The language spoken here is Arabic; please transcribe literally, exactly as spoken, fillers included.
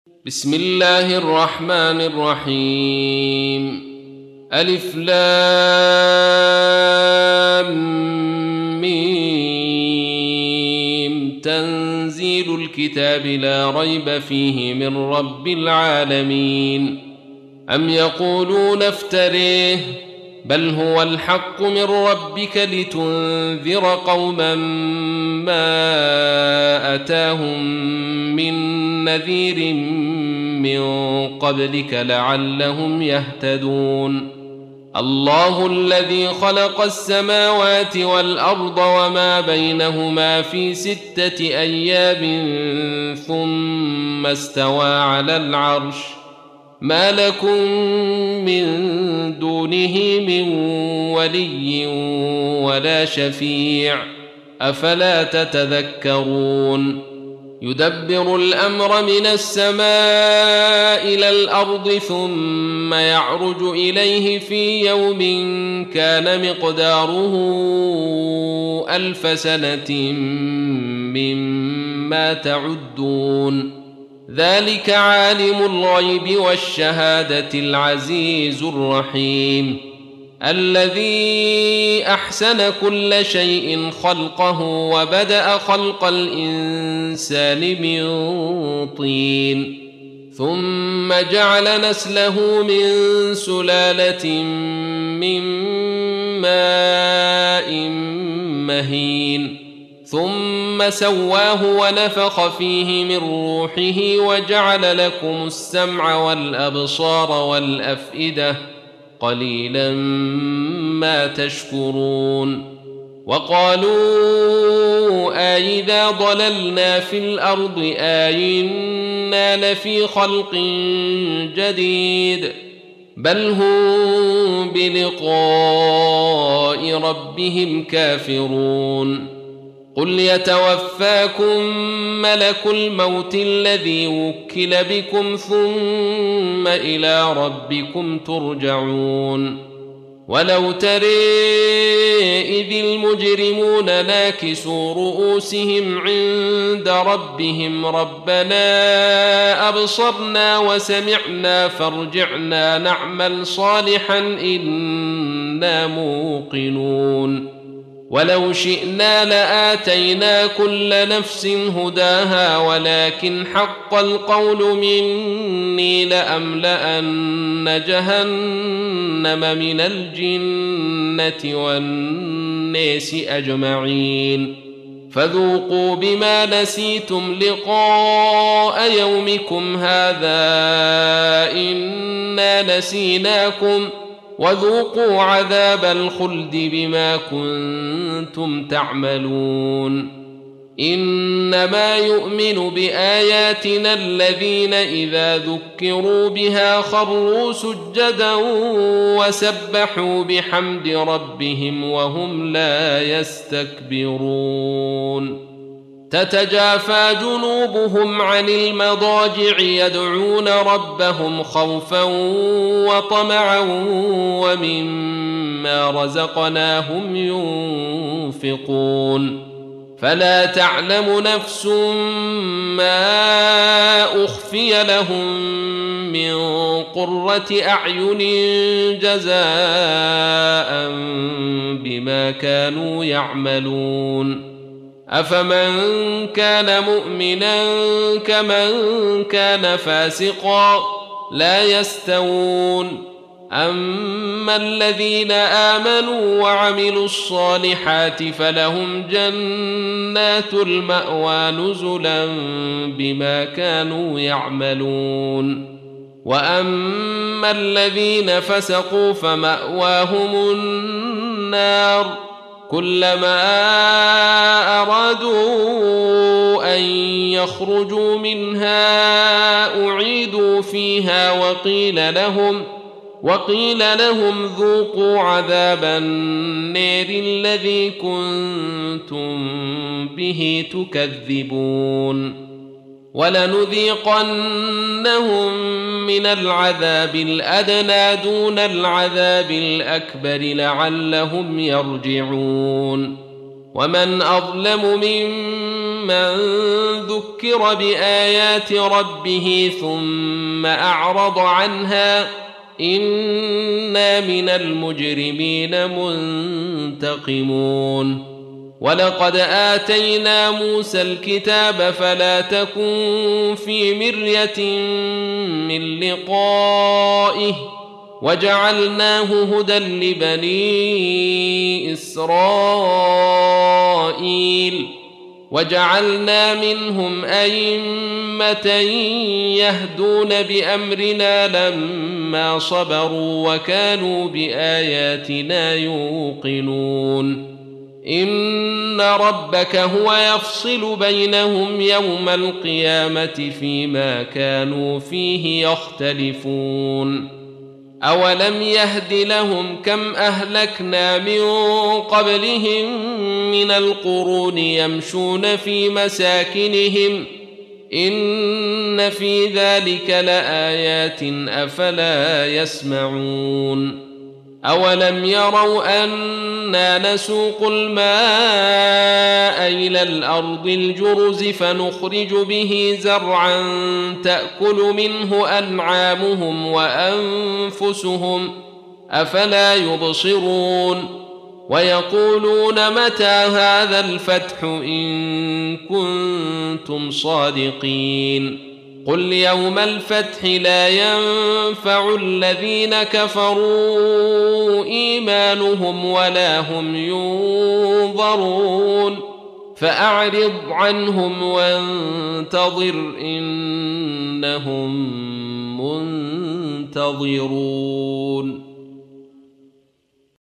بسم الله الرحمن الرحيم. ألف لام ميم. تنزيل الكتاب لا ريب فيه من رب العالمين. أم يقولون افتريه بل هو الحق من ربك لتنذر قوما ما أتاهم من نذير من قبلك لعلهم يهتدون. الله الذي خلق السماوات والأرض وما بينهما في ستة أيام ثم استوى على العرش ما لكم من دونه من ولي ولا شفيع أفلا تتذكرون. يدبر الأمر من السماء إلى الأرض ثم يعرج إليه في يوم كان مقداره ألف سنة مما تعدون. ذلك عالم الغيب والشهادة العزيز الرحيم الذي أحسن كل شيء خلقه وبدأ خلق الإنسان من طين ثم جعل نسله من سلالة من ماء مهين ثم سواه ونفخ فيه من روحه وجعل لكم السمع والأبصار والأفئدة قليلا ما تشكرون. وقالوا أإذا ضللنا في الأرض أإنا لفي خلق جديد بل هم بلقاء ربهم كافرون. قل يتوفاكم ملك الموت الذي وكل بكم ثم إلى ربكم ترجعون. ولو ترى إذ المجرمون ناكسوا رؤوسهم عند ربهم ربنا أبصرنا وسمعنا فارجعنا نعمل صالحا إنا موقنون. ولو شئنا لآتينا كل نفس هداها ولكن حق القول مني لأملأن جهنم من الجنة والناس أجمعين فذوقوا بما نسيتم لقاء يومكم هذا إنا نسيناكم وذوقوا عذاب الخلد بما كنتم تعملون. إنما يؤمن بآياتنا الذين إذا ذكروا بها خروا سجدا وسبحوا بحمد ربهم وهم لا يستكبرون. تتجافى جنوبهم عن المضاجع يدعون ربهم خوفا وطمعا ومما رزقناهم ينفقون. فلا تعلم نفس ما أخفي لهم من قرة أعين جزاء بما كانوا يعملون. أفمن كان مؤمنا كمن كان فاسقا لا يستوون. أما الذين آمنوا وعملوا الصالحات فلهم جنات المأوى نزلا بما كانوا يعملون. وأما الذين فسقوا فمأواهم النار كلما أرادوا أن يخرجوا منها أعيدوا فيها وقيل لهم وقيل لهم ذوقوا عذاب النار الذي كنتم به تكذبون. ولنذيقنهم من العذاب الأدنى دون العذاب الأكبر لعلهم يرجعون. ومن أظلم ممن ذكر بآيات ربه ثم أعرض عنها إنا من المجرمين منتقمون ولقد آتينا موسى الكتاب فلا تكن في مرية من لقائه وجعلناه هدى لبني إسرائيل وجعلنا منهم أئمة يهدون بأمرنا لما صبروا وكانوا بآياتنا يوقنون إن ربك هو يفصل بينهم يوم القيامة فيما كانوا فيه يختلفون أولم يهد لهم كم أهلكنا من قبلهم من القرون يمشون في مساكنهم إن في ذلك لآيات أفلا يسمعون أولم يروا أنا نسوق الماء إلى الأرض الجرز فنخرج به زرعا تأكل منه أنعامهم وأنفسهم أفلا يبصرون ويقولون متى هذا الفتح إن كنتم صادقين قل يوم الفتح لا ينفع الذين كفروا إيمانهم ولا هم ينظرون فأعرض عنهم وانتظر إنهم منتظرون